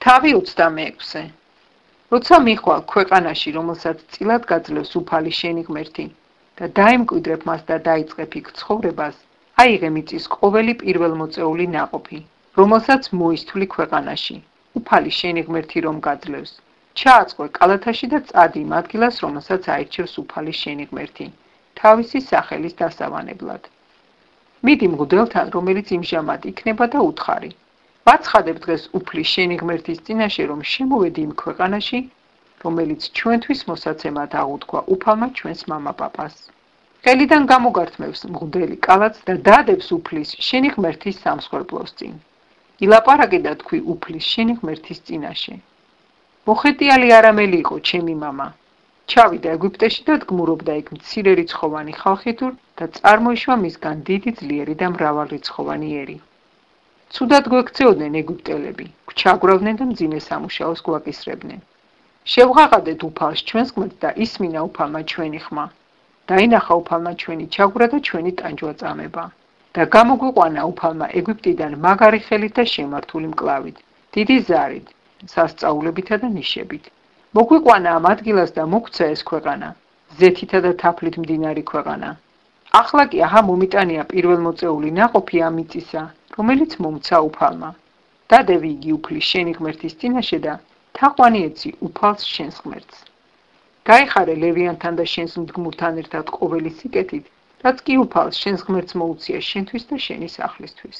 თავი 26. როცა მიხვალ ქვეყანაში, რომელსაც წილად გაძლევს უფალი შენი ღმერთი და დაიმკვიდრებ მას და დაიწყებ იქ ცხოვრებას, აიღე მიწის ყოველი პირველმოწეული ნაყოფი, რომელსაც მოისთვლი ქვეყანაში, უფალი შენი ღმერთი რომ გაძლევს. ჩააწყვე კალათაში და წადი იმ ადგილას, რომელსაც აირჩევს უფალი შენი ღმერთი, თავისი სახელის დასავანებლად. მიდი მღვდელთან, რომელიც იმჟამად იქნება და უთხარი. ვაცხადებ დღეს უფლის შენი ღმერთის წინაშე, რომ შემოვედი იმ ქვეყანაში, რომელიც ჩვენთვის მოსაცემად აღუთქვა უფალმა ჩვენს მამაპაპას. ყელიდან გამოგართმევს მღვდელი კალათს და დადებს უფლის შენი ღმერთის სამსხვერპლოს წინ. ილაპარაკე და თქვი უფლის შენი ღმერთის წინაშე. მოხეტიალი არამელი იყო ჩემი მამა. ჩავიდა ეგვიპტეში და დგმურობდა იქ მცირერიცხოვანი ხალხითურ და წარმოიშვა მისგან დიდი ძლიერი და მრავალრიცხოვანი ერი. ცუდად გვექცეოდნენ ეგვიპტელები, გვჩაგრავდნენ და მძიმე სამუშაოს გვაკისრებდნენ. შევღაღადეთ უფალს ჩვენს ღმერთს და ისმინა უფალმა ჩვენი ხმა. დაინახა უფალმა ჩვენი ჩაგვრა და ჩვენი ტანჯვა წამება. და გამოგვიყვანა უფალმა ეგვიპტიდან მაგარი ხელით და შემართული მკლავით, დიდი ზარით, სასწაულებითა და ნიშებით. მოგვიყვანა ამ ადგილას და მოგვცა ეს ქვეყანა, ზეთითა და თაფლით მდინარი ქვეყანა. ახლა კი აჰა მომიტანია პირველმოწეული ნაყოფი ამ მიწისა, რომელიც მომცა უფალმა. დადევი იგი უფლის შენი ღმერთის წინაშე და თაყვანი ეცი უფალს შენს ღმერთს. გაიხარე ლევიანთან და შენს მდგმურთან ერთად ყოველი სიკეთით, რაც კი უფალს შენს ღმერთს მოუწია შენთვის და შენი სახლისთვის.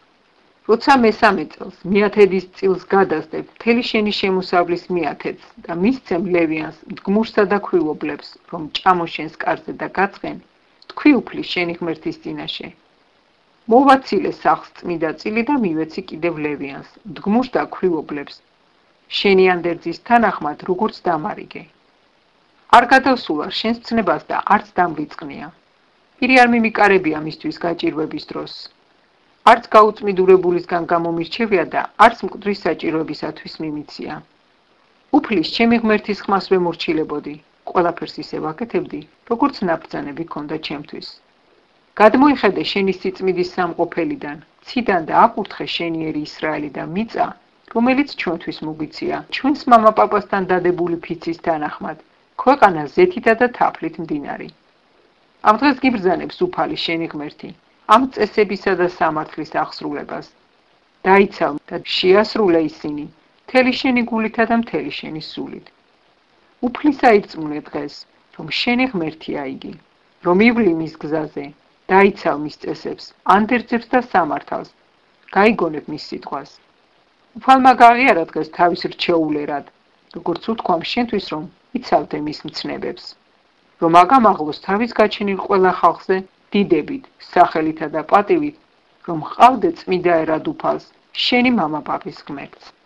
როცა მესამე წელს, მიათედის წილს გადასდებ მთელი შენი შემოსავლის მიათედს და მისცემ ლევიანს, მდგმურსა და ქვრივობლებს, რომ ჭამოშენს კარზე და გაწყენ, თქვი უფლის შენი ღმერთის წინაშე. მოვაცილე სახლს წმიდა წილი და მივეცი კიდევ ლევიანს, მდგმურს და ქვრივობლებს, შენი ანდერძის თანახმად როგორც დამარიგე. არ გადავსულარ შენს ცნებას და არც დამრიწყნია. პირი არ მიმიკარებია მისთვის გაჭირვების დროს. არც გაუწმიდურებულისგან გამომირჩევია და არც მკვდრის საჭიროებისათვის მიმიცია. უფლის ჩემი ღმერთის ხმას ვემორჩილებოდი, ყველაფერს ისე ვაკეთებდი, როგორც ნაბრძანები ქონდა ჩემთვის. გადმოიხედე შენი სიწმიდის სამყოფელიდან, ციდან და აკურთხე შენიერი ისრაელი და მიწა, რომელიც ჩვენთვის მოგვიცია, ჩვენს მამაპაპასთან დადებული ფიცის თანახმად, ქვეყანა ზეთითა და თაფლით მდინარი. ამ დღეს გიბრძანებს უფალი შენი ღმერთი, ამ წესებისა და სამართლის აღსრულებას. დაიცავ და შეასრულე ისინი, მთელი შენი გულითა და მთელი შენი სულით. უფლისა ირწმუნე დღეს, რომ შენი ღმერთია იგი, რომ ივლი მის გზაზე, დაიცავ მის წესებს, ანდერძებს და სამართალს, გაიგონებ მის სიტყვას. უფალმა გაღიარა დღეს თავის რჩეულერად, როგორც უთქვამ შენთვის, რომ იცავდე მის მცნებებს. რომ აგამაღლოს თავის გაჩენილ ყველა ხალხზე დიდებით, სახელითა და პატივით, რომ ჰყავდე წმიდა ერად უფალს, შენი მამაპაპის ღმერთს.